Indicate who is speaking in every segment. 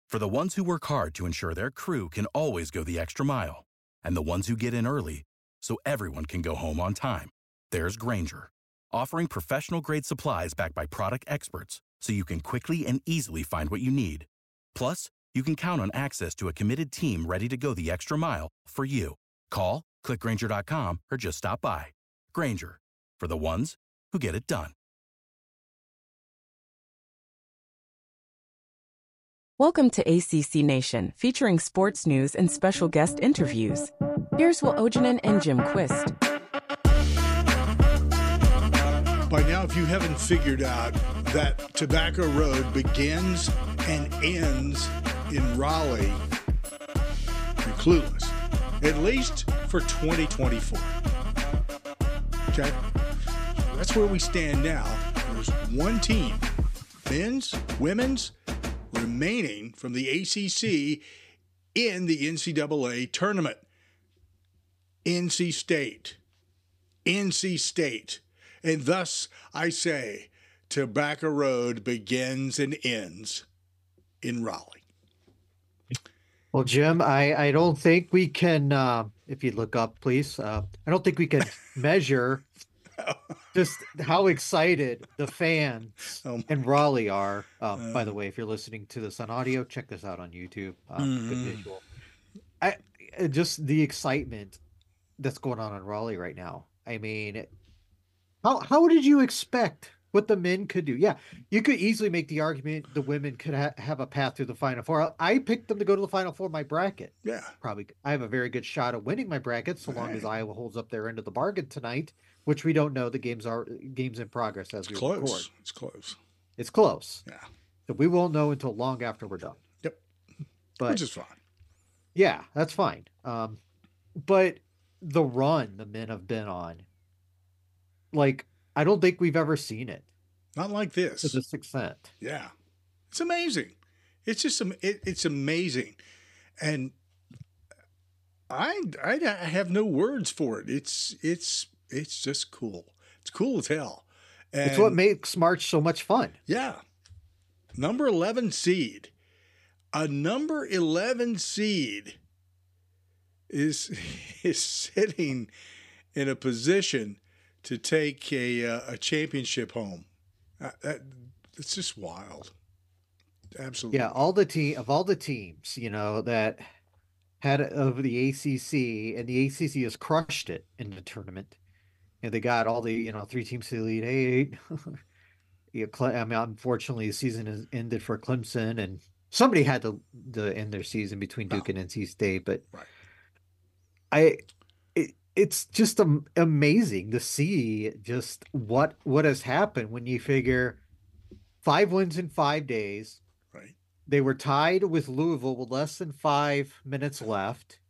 Speaker 1: For the ones who work hard to ensure their crew can always go the extra mile, and the ones who get in early so everyone can go home on time, there's Grainger, offering professional-grade supplies backed by product experts so you can quickly and easily find what you need. Plus, you can count on access to a committed team ready to go the extra mile for you. Call, click Grainger.com, or just stop by. Grainger, for the ones who get it done.
Speaker 2: Welcome to ACC Nation, featuring sports news and special guest interviews. Here's Will Ojanen and Jim Quist.
Speaker 3: By now, if you haven't figured out that Tobacco Road begins and ends in Raleigh, you're clueless. At least for 2024. Okay? That's where we stand now. There's one team, men's, women's, remaining from the ACC in the NCAA tournament. NC State. NC State. And thus, I say, Tobacco Road begins and ends in Raleigh.
Speaker 4: Well, Jim, I don't think we can, if you look up, please, I don't think we can measure just how excited the fans in Raleigh are. By the way, if you're listening to this on audio, check this out on YouTube. Good visual. Just the excitement that's going on in Raleigh right now. I mean, how did you expect what the men could do? Yeah, you could easily make the argument the women could have a path through the Final Four. I picked them to go to the Final Four in my bracket.
Speaker 3: Yeah.
Speaker 4: Probably. I have a very good shot of winning my bracket so long as Iowa holds up their end of the bargain tonight, which we don't know. The games in progress as we record.
Speaker 3: It's close.
Speaker 4: It's close.
Speaker 3: Yeah.
Speaker 4: So we won't know until long after we're done.
Speaker 3: Yep.
Speaker 4: But,
Speaker 3: which is fine.
Speaker 4: Yeah, that's fine. But the run the men have been on, like, I don't think we've ever seen it.
Speaker 3: Not like this.
Speaker 4: To this extent.
Speaker 3: Yeah. It's amazing. It's just, it's amazing. And I have no words for it. It's just cool. It's cool as hell. And
Speaker 4: it's what makes March so much fun.
Speaker 3: Yeah. Number 11 seed. A number 11 seed is sitting in a position to take a championship home. It's just wild. Absolutely.
Speaker 4: Yeah, all the teams, that had of the ACC, and the ACC has crushed it in the tournament. And they got all the, 3 teams to the Elite Eight. I mean, unfortunately, the season has ended for Clemson, and somebody had to end their season between Duke and NC State. But it's just amazing to see just what has happened when you figure 5 wins in 5 days.
Speaker 3: Right.
Speaker 4: They were tied with Louisville with less than 5 minutes left.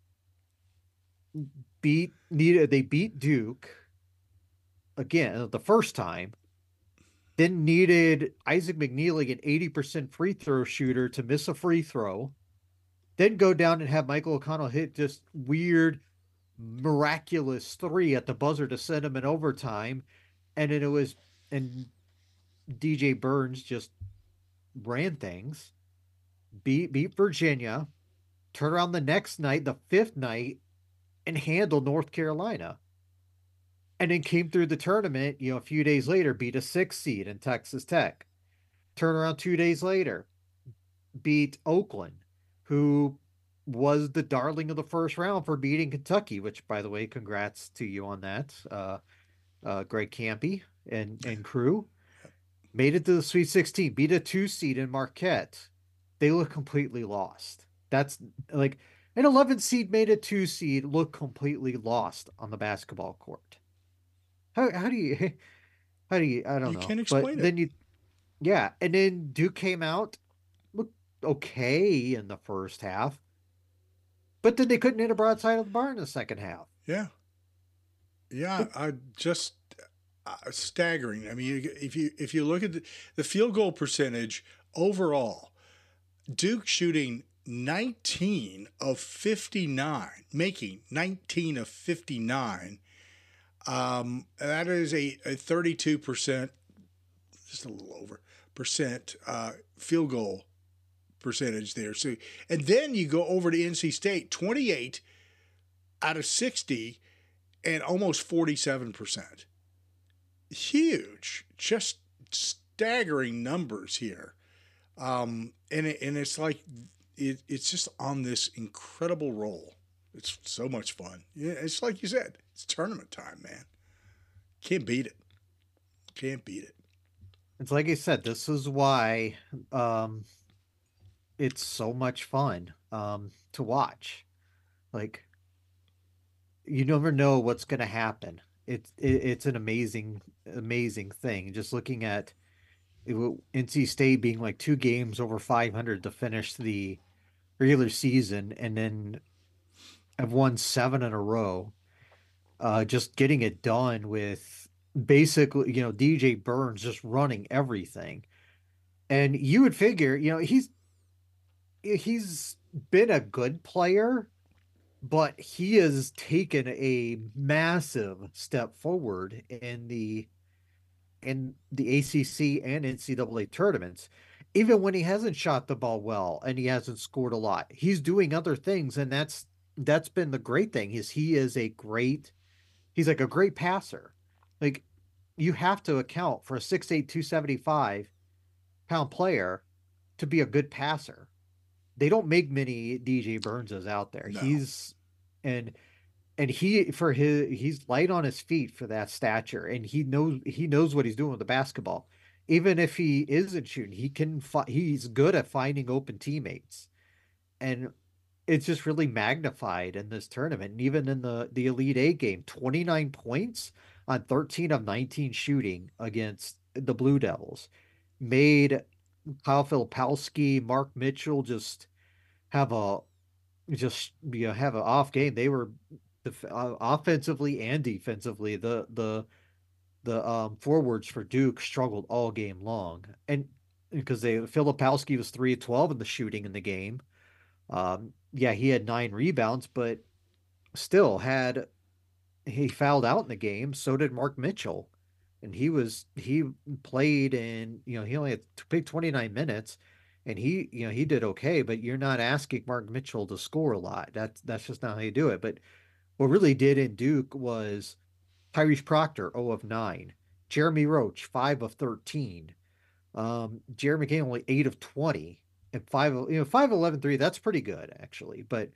Speaker 4: They beat Duke again the first time. Then needed Isaac McNeely, an 80% free throw shooter, to miss a free throw. Then go down and have Michael O'Connell hit just weird, miraculous 3 at the buzzer to send him in overtime. And then DJ Burns just ran things, beat Virginia, turn around the next night, the 5th night, and handle North Carolina. And then came through the tournament, a few days later, beat a 6 seed in Texas Tech. Turn around 2 days later, beat Oakland, who was the darling of the first round for beating Kentucky, which, by the way, congrats to you on that. Greg Campy and crew. Made it to the Sweet 16, beat a 2 seed in Marquette. They look completely lost. That's like an 11 seed made a 2 seed look completely lost on the basketball court. How do you I don't know.
Speaker 3: You can't explain it.
Speaker 4: Then and then Duke came out, looked okay in the first half, but then they couldn't hit a broadside of the bar in the second half.
Speaker 3: Yeah. I just staggering. I mean, if you look at the field goal percentage overall, Duke shooting 19 of 59, making 19 of 59. That is a 32%, just a little over percent field goal percentage there. So, and then you go over to NC State, 28 out of 60 and almost 47%. Huge, just staggering numbers here. And it's like, it's just on this incredible roll. It's so much fun. Yeah, it's like you said, it's tournament time, man. Can't beat it. Can't beat it.
Speaker 4: It's like I said, this is why it's so much fun to watch. Like, you never know what's going to happen. It's an amazing thing. Just looking at NC State being like 2 games over 500 to finish the regular season, and then have won 7 in a row. Just getting it done with basically, DJ Burns just running everything. And you would figure, he's been a good player, but he has taken a massive step forward in the ACC and NCAA tournaments. Even when he hasn't shot the ball well and he hasn't scored a lot, he's doing other things, and that's been the great thing. He's like a great passer. Like, you have to account for a 6'8", 275-pound player to be a good passer. They don't make many DJ Burnses out there.
Speaker 3: No.
Speaker 4: He's light on his feet for that stature, and he knows what he's doing with the basketball. Even if he isn't shooting, he's good at finding open teammates. And it's just really magnified in this tournament. And even in the Elite Eight game, 29 points on 13 of 19 shooting against the Blue Devils made Kyle Filipowski, Mark Mitchell just have an off game. They were offensively and defensively, the forwards for Duke struggled all game long, and because Filipowski was 3 of 12 in the shooting in the game. He had 9 rebounds, but still he fouled out in the game. So did Mark Mitchell, and he played in, he only had to play 29 minutes, and he did okay. But you're not asking Mark Mitchell to score a lot. That's just not how you do it. But what really did in Duke was Tyrese Proctor, 0 of 9. Jeremy Roach, 5 of 13. Jeremy Kane, only 8 of 20. And 5-11 3, that's pretty good, actually. But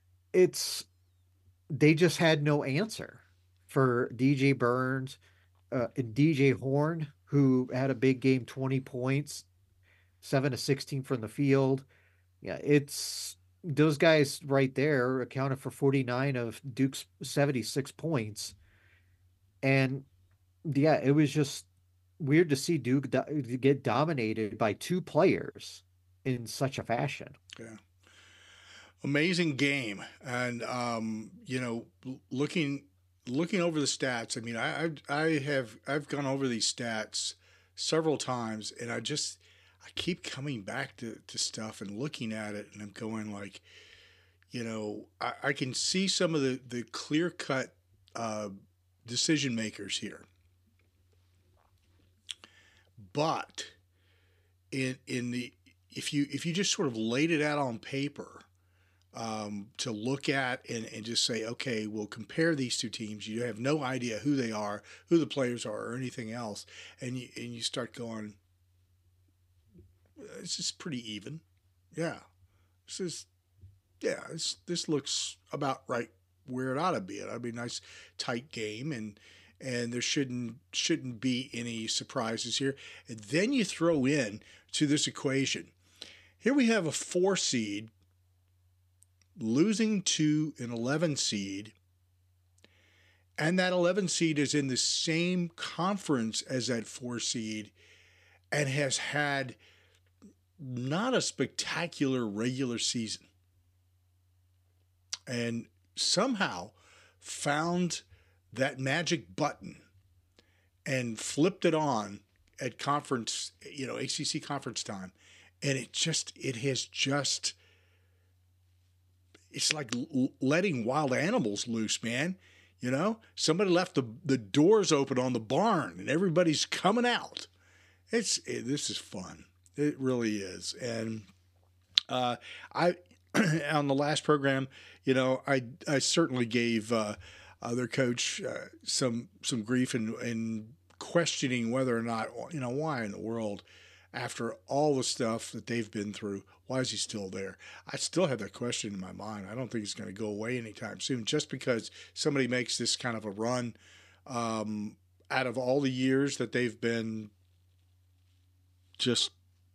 Speaker 4: they just had no answer for DJ Burns and DJ Horn, who had a big game, 20 points, 7 of 16 from the field. Yeah, it's those guys right there accounted for 49 of Duke's 76 points. And yeah, it was just weird to see Duke get dominated by 2 players in such a fashion.
Speaker 3: Yeah. Amazing game. And, looking over the stats, I mean, I've gone over these stats several times, and I keep coming back to stuff and looking at it, and I'm going like, I can see some of the clear-cut decision makers here. But if you just sort of laid it out on paper to look at and just say, okay, we'll compare these 2 teams. You have no idea who they are, who the players are, or anything else, and you start going, this is pretty even. Yeah, this looks about right where it ought to be. It'd be a nice tight game, and there shouldn't be any surprises here. And then you throw in to this equation. Here we have a 4 seed losing to an 11 seed, and that 11 seed is in the same conference as that 4 seed and has had not a spectacular regular season, and somehow found that magic button and flipped it on at conference, ACC conference time. And it's like letting wild animals loose, man. Somebody left the doors open on the barn and everybody's coming out. This is fun. It really is. And I on the last program, I certainly gave their coach some grief and questioning whether or not why in the world, after all the stuff that they've been through, why is he still there? I still have that question in my mind. I don't think he's going to go away anytime soon. Just because somebody makes this kind of a run, out of all the years that they've been just.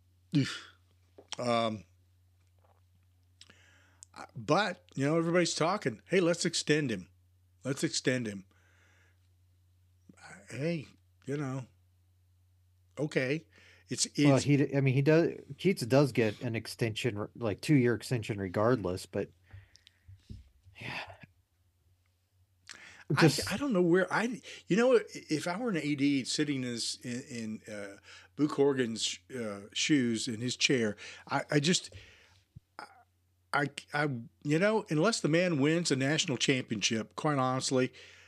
Speaker 3: But, everybody's talking. Hey, let's extend him. Let's extend him. Hey, okay.
Speaker 4: Well, he does. Keats does get an extension, like 2-year extension, regardless. But yeah,
Speaker 3: I don't know where if I were an AD sitting in Boo Corrigan's shoes in his chair, unless the man wins a national championship, quite honestly,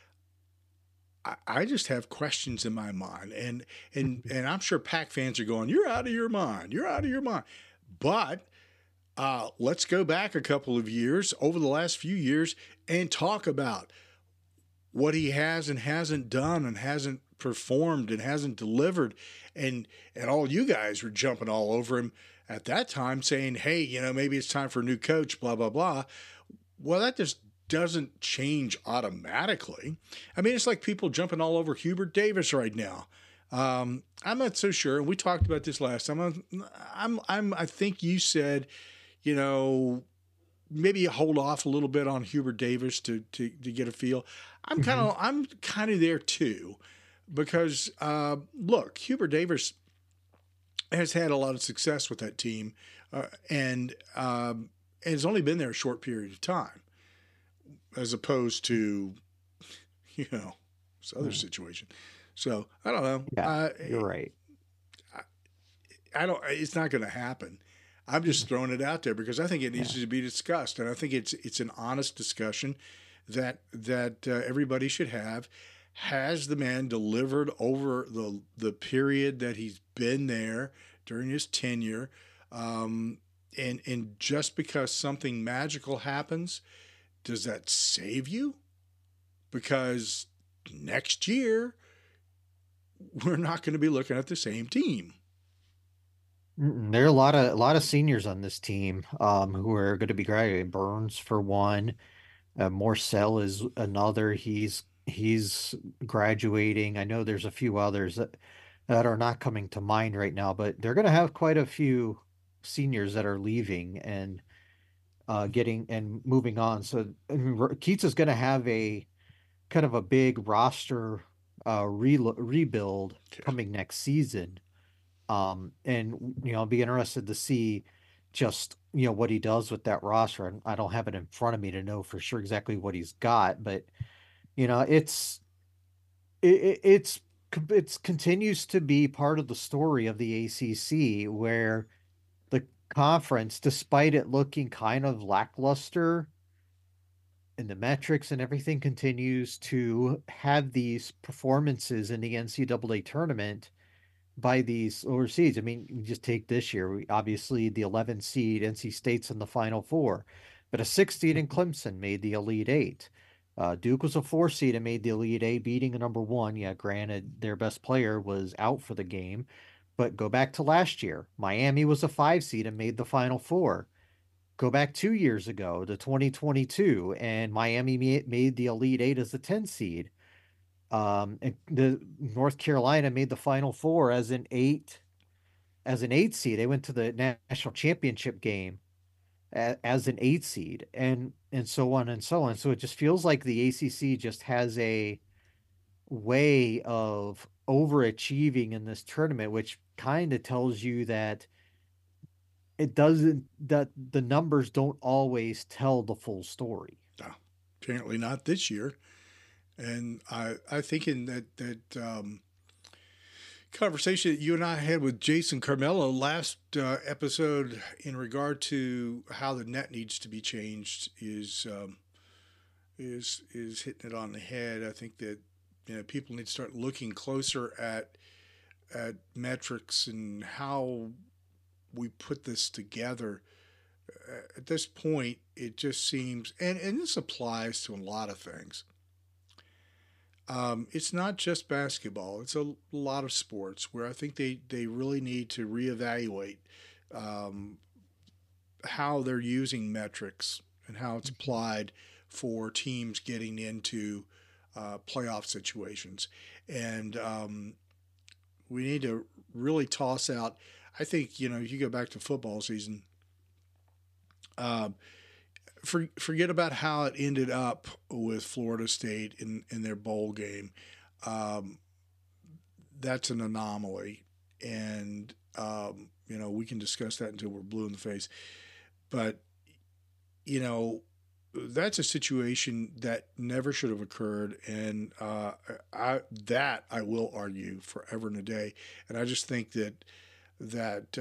Speaker 3: I just have questions in my mind, and I'm sure Pack fans are going, "You're out of your mind. You're out of your mind." But let's go back a couple of years, over the last few years, and talk about what he has and hasn't done, and hasn't performed, and hasn't delivered, and all you guys were jumping all over him at that time, saying, "Hey, maybe it's time for a new coach." Blah blah blah. Well, that just doesn't change automatically. I mean, it's like people jumping all over Hubert Davis right now. I'm not so sure. We talked about this last time. I think you said, maybe you hold off a little bit on Hubert Davis to get a feel. I'm kind of there too, because look, Hubert Davis has had a lot of success with that team, and has only been there a short period of time, as opposed to, this other situation. So I don't know.
Speaker 4: Yeah, you're right.
Speaker 3: It's not going to happen. I'm just throwing it out there because I think it needs to be discussed, and I think it's an honest discussion that everybody should have. Has the man delivered over the period that he's been there during his tenure? And just because something magical happens, does that save you? Because next year, we're not going to be looking at the same team.
Speaker 4: There are a lot of seniors on this team who are going to be graduating. Burns, for one, Morcell is another. He's graduating. I know there's a few others that are not coming to mind right now, but they're going to have quite a few seniors that are leaving and getting and moving on. So Keats is going to have a kind of a big roster rebuild coming next season. And I'll be interested to see just what he does with that roster. And I don't have it in front of me to know for sure exactly what he's got, but it's continues to be part of the story of the ACC, where the conference, despite it looking kind of lackluster and the metrics and everything, continues to have these performances in the NCAA tournament by these overseas. I mean, you just take this year. Obviously, the 11 seed NC State's in the Final Four, but a 6 seed in Clemson made the Elite Eight. Duke was a 4 seed and made the Elite Eight, beating a number 1. Yeah, granted, their best player was out for the game, but go back to last year. Miami was a 5 seed and made the Final Four. Go back 2 years ago to 2022, and Miami made the Elite Eight as a 10 seed. And the North Carolina made the Final Four as an 8 seed. They went to the national championship game as an 8 seed, and so on and so on. So it just feels like the ACC just has a way of overachieving in this tournament, which kind of tells you that that the numbers don't always tell the full story.
Speaker 3: No, apparently not this year. And I think in that conversation that you and I had with Jason Carmelo last episode in regard to how the net needs to be changed is hitting it on the head. I think that people need to start looking closer at metrics and how we put this together at this point, it just seems, and this applies to a lot of things. It's not just basketball. It's a lot of sports where I think they really need to reevaluate how they're using metrics and how it's applied for teams getting into playoff situations. And we need to really toss out, I think, you go back to football season, forget about how it ended up with Florida State in their bowl game. That's an anomaly. And, we can discuss that until we're blue in the face. But, that's a situation that never should have occurred. And I will argue forever and a day. And I just think that's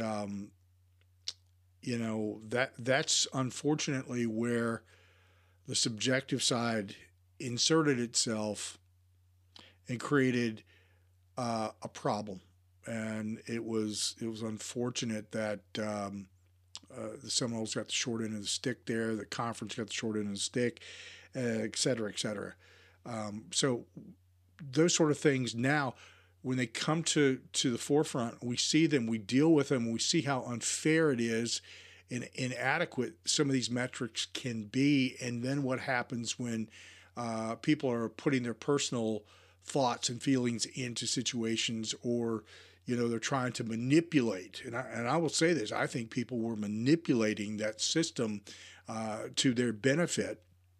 Speaker 3: unfortunately where the subjective side inserted itself and created a problem. And it was unfortunate that the Seminoles got the short end of the stick there. The conference got the short end of the stick, et cetera, et cetera. So those sort of things now, when they come to the forefront, we see them, we deal with them, we see how unfair it is and inadequate some of these metrics can be. And then what happens when people are putting their personal thoughts and feelings into situations, or they're trying to manipulate. And I will say this, I think people were manipulating that system to their benefit.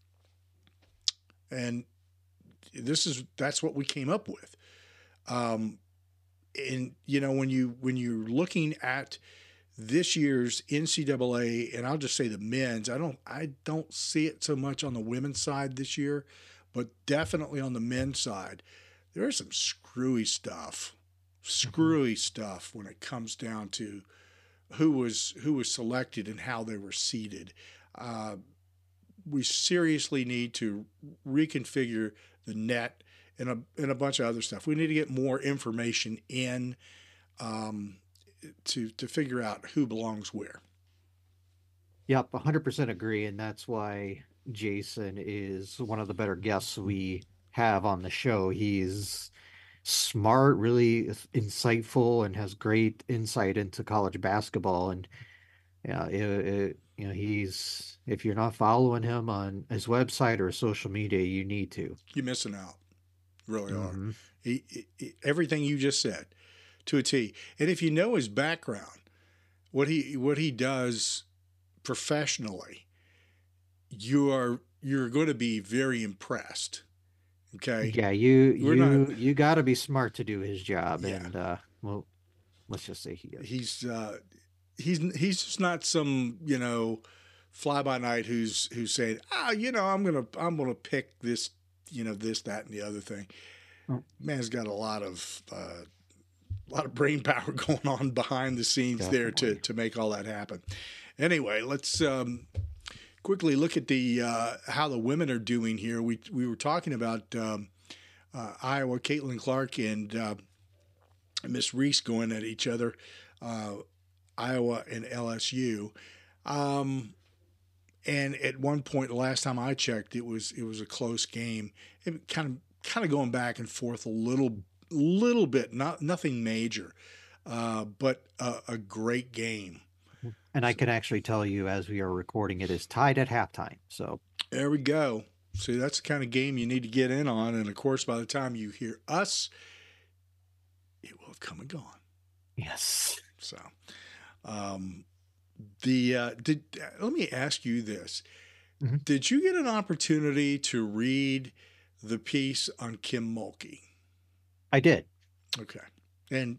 Speaker 3: And that's what we came up with. And when you're looking at this year's NCAA, and I'll just say the men's, I don't see it so much on the women's side this year, but definitely on the men's side, there's some screwy stuff when it comes down to who was selected and how they were seeded. We seriously need to reconfigure the net and a bunch of other stuff. We need to get more information in to figure out who belongs where.
Speaker 4: Yep, 100% agree, and that's why Jason is one of the better guests we have on the show. He's smart, really insightful, and has great insight into college basketball. And he's, if you're not following him on his website or social media, you need to.
Speaker 3: You're missing out, really are. He, everything you just said to a T. And if you know his background, what he does professionally, you're going to be very impressed. Okay.
Speaker 4: Yeah, you got to be smart to do his job, yeah. And well, let's just say he is. He's
Speaker 3: just not some fly by night who's saying I'm gonna pick this this, that, and the other thing. Oh. Man's got a lot of brain power going on behind the scenes. Definitely. There to make all that happen. Anyway, let's quickly look at the how the women are doing here. We were talking about Iowa, Caitlin Clark and Miss Reese going at each other, Iowa and LSU. And at one point, the last time I checked, it was a close game. It kind of going back and forth a little bit, nothing major, but a great game.
Speaker 4: And I can actually tell you, as we are recording, it is tied at halftime. So
Speaker 3: there we go. See, that's the kind of game you need to get in on. And of course, by the time you hear us, it will have come and gone.
Speaker 4: Yes.
Speaker 3: So, let me ask you this: mm-hmm. Did you get an opportunity to read the piece on Kim Mulkey?
Speaker 4: I did.
Speaker 3: Okay, and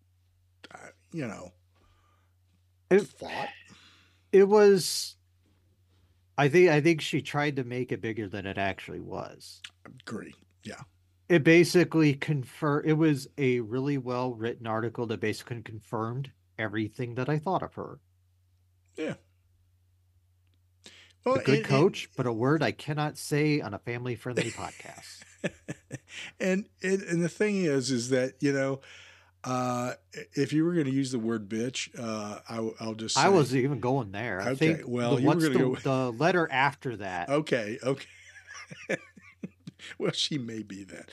Speaker 4: it was. I think she tried to make it bigger than it actually was.
Speaker 3: Agree. Yeah.
Speaker 4: It basically it was a really well written article that basically confirmed everything that I thought of her.
Speaker 3: Yeah. Well,
Speaker 4: a good coach, but a word I cannot say on a family friendly podcast.
Speaker 3: And the thing is that, If you were going to use the word bitch, I'll just say.
Speaker 4: I wasn't even going there. I
Speaker 3: Okay,
Speaker 4: think
Speaker 3: well, you were
Speaker 4: what's
Speaker 3: going to
Speaker 4: the letter after that?
Speaker 3: Okay. Well, she may be that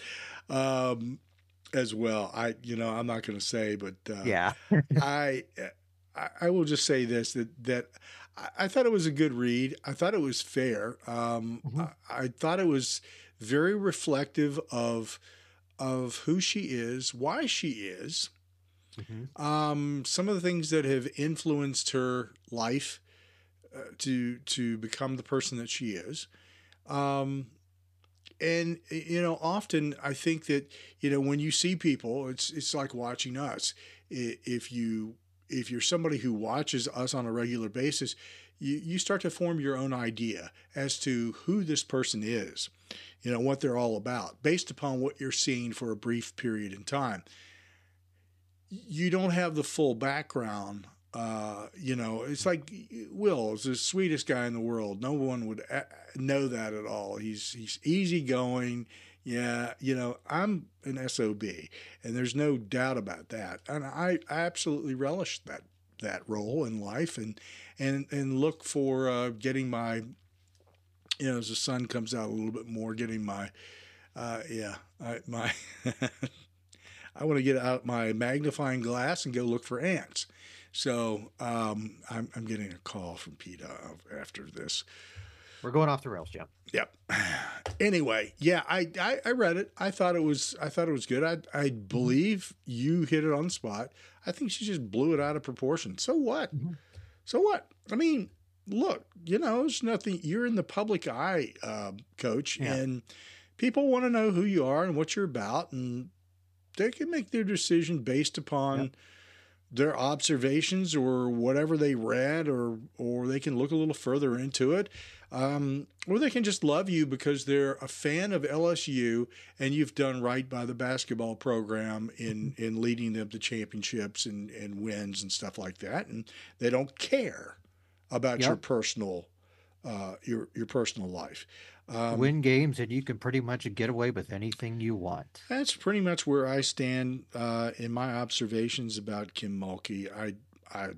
Speaker 3: as well. I'm not going to say, but
Speaker 4: Yeah.
Speaker 3: I I will just say this that I thought it was a good read. I thought it was fair.
Speaker 4: Mhm.
Speaker 3: I thought it was very reflective of who she is, why she is,
Speaker 4: Mhm.
Speaker 3: some of the things that have influenced her life to become the person that she is. Um, and often I think that when you see people, it's like watching us. If you're somebody who watches us on a regular basis, you start to form your own idea as to who this person is, what they're all about, based upon what you're seeing for a brief period in time. You don't have the full background. It's like Will is the sweetest guy in the world. No one would know that at all. He's easygoing. Yeah, I'm an SOB, and there's no doubt about that. And I absolutely relish that role in life, and look for getting my, as the sun comes out a little bit more, getting my, my. I want to get out my magnifying glass and go look for ants. So I'm getting a call from PETA after this.
Speaker 4: We're going off the rails, Jim.
Speaker 3: Yep. Anyway, yeah, I read it. I thought it was good. I believe you hit it on the spot. I think she just blew it out of proportion. So what?
Speaker 4: Mhm.
Speaker 3: So what? I mean, look, it's nothing. You're in the public eye, Coach,
Speaker 4: Yeah.
Speaker 3: and people want to know who you are and what you're about, and they can make their decision based upon their observations or whatever they read, or they can look a little further into it, or they can just love you because they're a fan of LSU and you've done right by the basketball program in leading them to championships and wins and stuff like that, and they don't care about your
Speaker 4: Yep.
Speaker 3: personal your personal life.
Speaker 4: Win games and you can pretty much get away with anything you want.
Speaker 3: That's pretty much where I stand in my observations about Kim Mulkey. I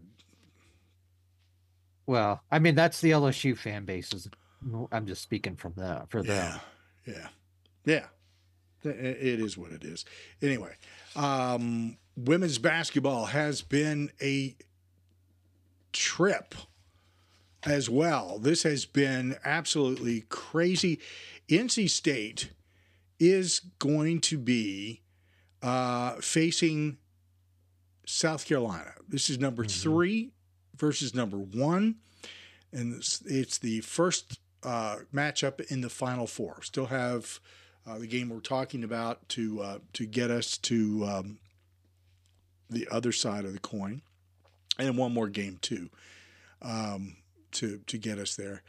Speaker 4: Well, I mean, that's the LSU fan bases. I'm just speaking for
Speaker 3: yeah,
Speaker 4: them.
Speaker 3: yeah. It is what it is. Anyway, women's basketball has been a trip as well. This has been absolutely crazy. NC State is going to be facing South Carolina. This is number 3 versus number 1, and it's the first matchup in the Final Four. Still have the game we're talking about to get us to the other side of the coin, and one more game too to get us there.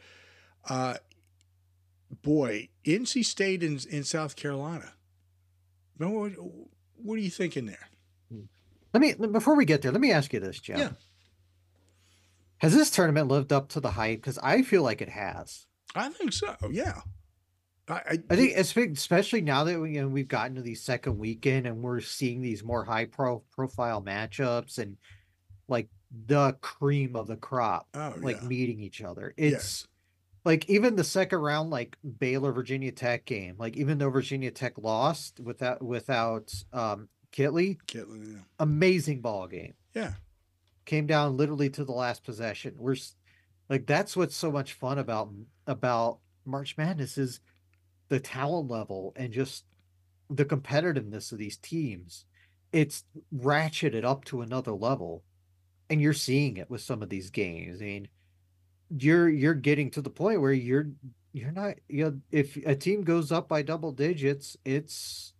Speaker 3: Boy, NC State in South Carolina. What are you thinking there?
Speaker 4: Before we get there, let me ask you this, Jim.
Speaker 3: Yeah.
Speaker 4: Has this tournament lived up to the hype? Because I feel like it has.
Speaker 3: I think so. Yeah.
Speaker 4: I think especially now that we've gotten to the second weekend and we're seeing these more high profile matchups and like the cream of the crop, meeting each other. It's like even the second round, like Baylor Virginia Tech game, like even though Virginia Tech lost without Kitley, amazing ball game.
Speaker 3: Yeah.
Speaker 4: Came down literally to the last possession. We're like, that's what's so much fun about March Madness is the talent level and just the competitiveness of these teams. It's ratcheted up to another level, and you're seeing it with some of these games. I mean, you're getting to the point where you're not, if a team goes up by double digits, it's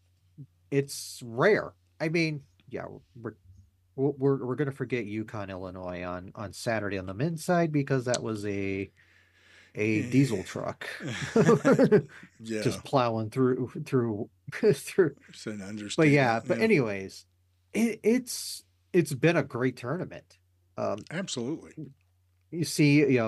Speaker 4: rare. I mean, yeah, we're going to forget UConn, Illinois on Saturday on the men's side because that was a diesel truck just plowing through
Speaker 3: It's an understatement.
Speaker 4: But yeah, anyways, it's been a great tournament.
Speaker 3: Absolutely.
Speaker 4: You see,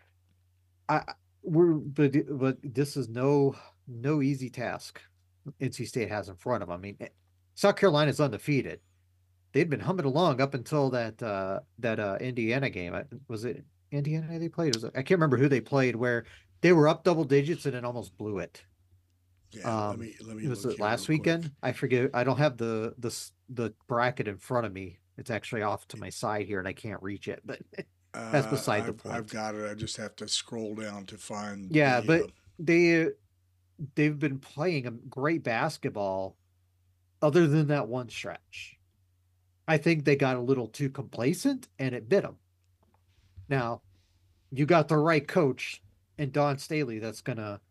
Speaker 4: but this is no easy task NC State has in front of them. I mean, South Carolina's undefeated. they'd been humming along up until that Indiana game. Was it Indiana they played? I can't remember who they played where they were up double digits and then almost blew it.
Speaker 3: Yeah, let me
Speaker 4: It was
Speaker 3: look here real
Speaker 4: last
Speaker 3: quick.
Speaker 4: weekend. I forget. I don't have the bracket in front of me. It's actually off to my side here, and I can't reach it. But that's beside the
Speaker 3: I've
Speaker 4: point.
Speaker 3: got it. I just have to scroll down to find
Speaker 4: Yeah,
Speaker 3: the.
Speaker 4: but they they've been playing a great basketball other than that one stretch. I think they got a little too complacent, and it bit them. Now you got the right coach and Don Staley that's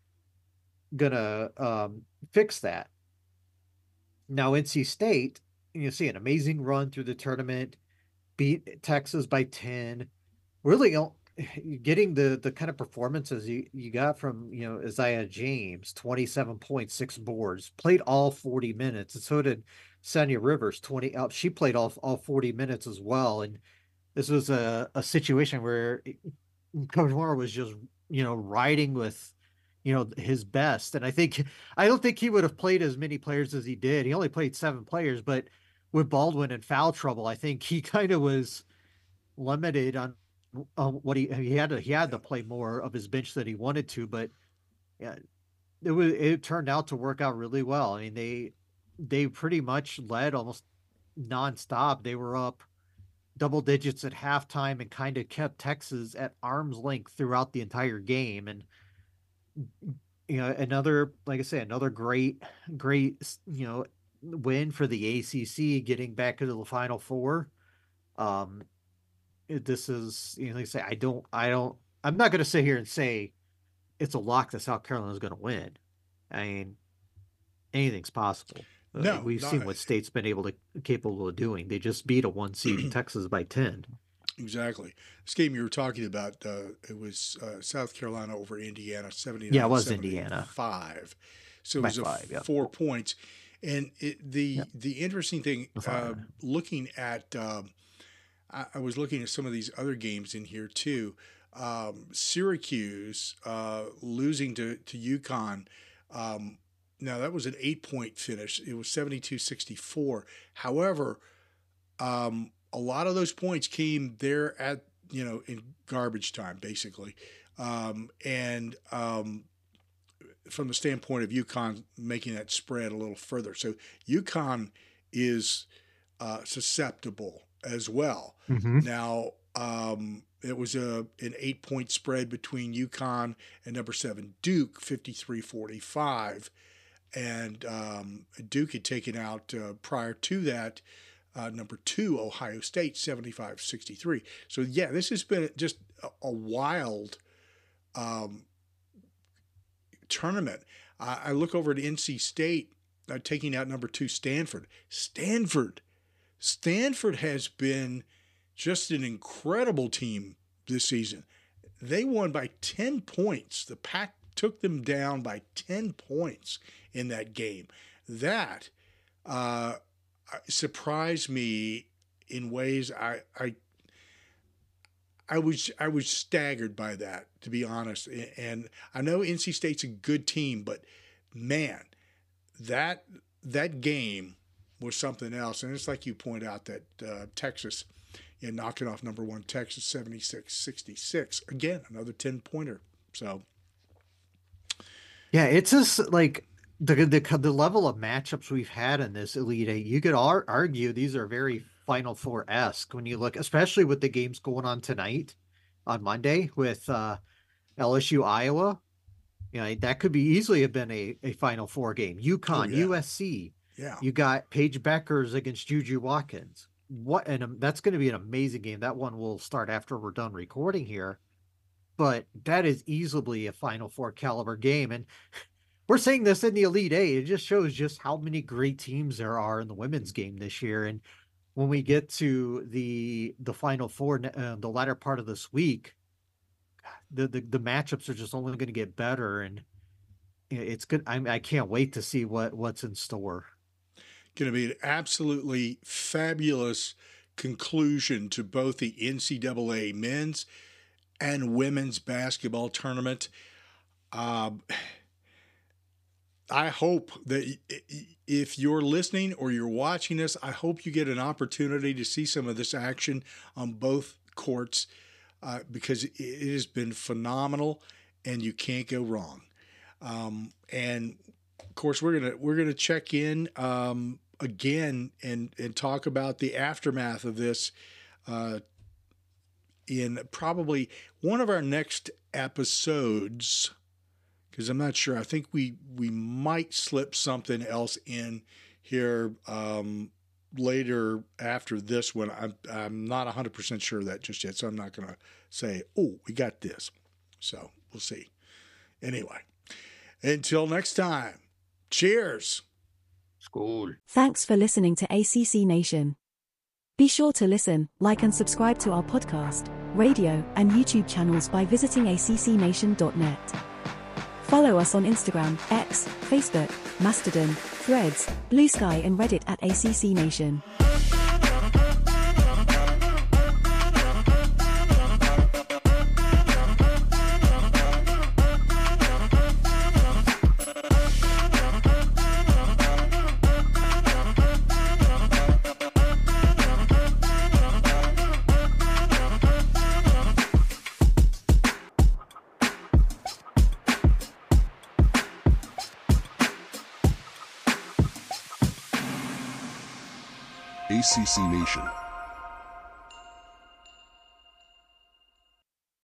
Speaker 4: gonna fix that. Now NC State, you see an amazing run through the tournament, beat Texas by 10. Really getting the kind of performances you got from Isaiah James, 27.6 boards, played all 40 minutes, and so did Sanya Rivers, 20 up. She played all 40 minutes as well. And this was a situation where Coach Moore was just, riding with, his best. And I don't think he would have played as many players as he did. He only played 7 players, but with Baldwin in foul trouble, I think he kind of was limited on what he had to play more of his bench that he wanted to. But yeah, it turned out to work out really well. I mean, they pretty much led almost nonstop. They were up double digits at halftime and kind of kept Texas at arm's length throughout the entire game. And another, like I say, another great win for the ACC, getting back into the Final Four. This is, like I say, I'm not going to sit here and say it's a lock that South Carolina is going to win. I mean, anything's possible.
Speaker 3: No,
Speaker 4: We've seen what State's been capable of doing. They just beat a 1 seed in Texas by 10.
Speaker 3: Exactly. This game you were talking about, it was South Carolina over Indiana, 79.
Speaker 4: Yeah, it was Indiana.
Speaker 3: 5. So it
Speaker 4: by
Speaker 3: was
Speaker 4: 5,
Speaker 3: 4 points. And the interesting thing, looking at, I was looking at some of these other games in here too. Syracuse losing to UConn. Now, that was an 8-point finish. It was 72-64. However, a lot of those points came there at, in garbage time, basically. And from the standpoint of UConn making that spread a little further. So UConn is susceptible as well.
Speaker 4: Mm-hmm.
Speaker 3: Now, it was an 8-point spread between UConn and number 7 Duke, 53-45. And Duke had taken out prior to that number 2 Ohio State, 75-63. So yeah, this has been just a wild tournament. I look over at NC State taking out number 2 Stanford. Stanford has been just an incredible team this season. They won by 10 points. The Pac took them down by 10 points in that game. That surprised me in ways I was staggered by that, to be honest. And I know NC State's a good team, but man, that game was something else. And it's like you point out that Texas, knocking off number 1 Texas 76-66. Again, another 10-pointer. So
Speaker 4: yeah, it's just like the level of matchups we've had in this Elite Eight. You could argue these are very Final Four-esque when you look, especially with the games going on tonight on Monday with LSU Iowa. That could be easily have been a Final Four game. UConn, USC.
Speaker 3: Yeah.
Speaker 4: You got Paige Beckers against Juju Watkins. That's going to be an amazing game. That one will start after we're done recording here. But that is easily a Final Four caliber game. And we're saying this in the Elite Eight. It just shows just how many great teams there are in the women's game this year. And when we get to the Final Four, the latter part of this week, the matchups are just only going to get better. And it's good. I can't wait to see what's in store.
Speaker 3: Going to be an absolutely fabulous conclusion to both the NCAA men's and women's basketball tournament. I hope that if you're listening or you're watching this, I hope you get an opportunity to see some of this action on both courts because it has been phenomenal and you can't go wrong. And of course, we're gonna check in again and talk about the aftermath of this in probably one of our next episodes. Because I'm not sure. I think we might slip something else in here later after this one. I'm not 100% sure of that just yet, so I'm not going to say, oh, we got this. So we'll see. Anyway, until next time, cheers.
Speaker 4: School.
Speaker 5: Thanks for listening to ACC Nation. Be sure to listen, like and subscribe to our podcast, radio, and YouTube channels by visiting accnation.net. Follow us on Instagram, X, Facebook, Mastodon, Threads, Blue Sky and Reddit at ACC Nation.
Speaker 6: ACC Nation.